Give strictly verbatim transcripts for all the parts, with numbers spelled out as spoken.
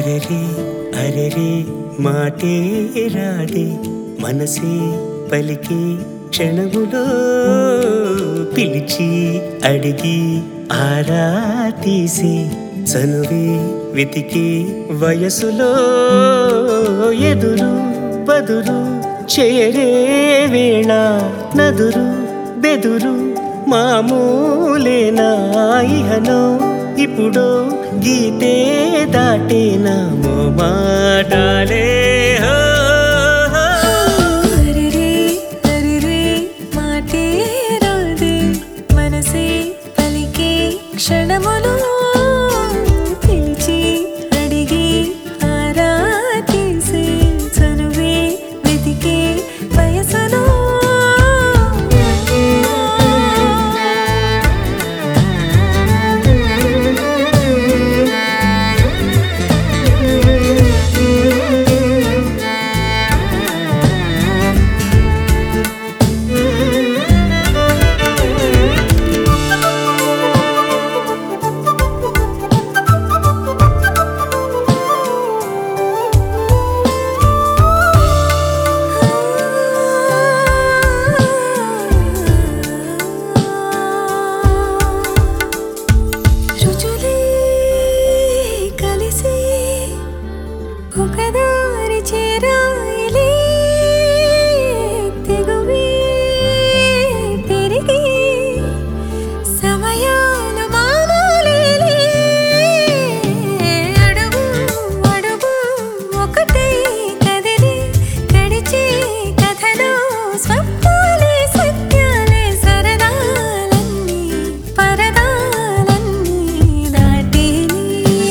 అరెరే అరెరే మాటే రాదే మనసే పలికి క్షణములో పిలిచి అడిగి ఆరా తీసి చనువే వెతికి వయసులో ఎదురు బదురు చేరే వేళ నదురు బెదురు మామూలేనా ఇహనో ఇప్పుడో గీతే దాటేనా మాటాలే అరెరే అరెరే మాటే రాదే మనసే పలికే క్షణములో పిలిచి అడిగి ఆరా తీసే చనువే వెతికే వయసులో ఒకదారి చేరాయిలే తెగువే పెరిగి సమయాలు మామూలేలే అడుగు అడుగు ఒకటై కదిలి గడిచే కథలో స్వప్నాలే సత్యాలే సరదాలన్నీ పరదాలన్నీ దాటేలే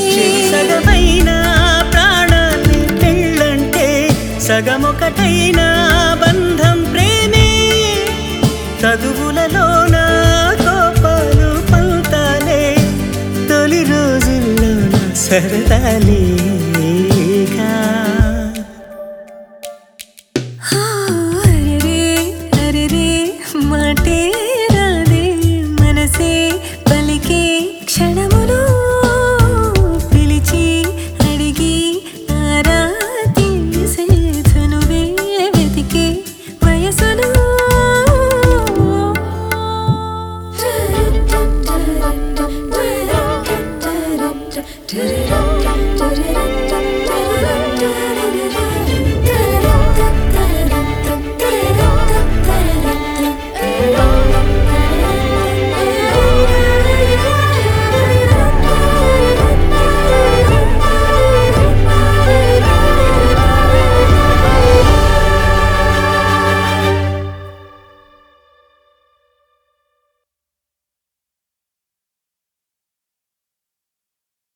సగమొకటైనా బంధం ప్రేమే చదువులలోన కోపాలు పంతాలే తొలి రోజుల్లోన సరదాలేగా అరెరే అరెరే మాటే రాదే మనసే పలికే క్షణములో పిలిచి అడిగి ఆరా తీసే చనువే వెతికే వయసులో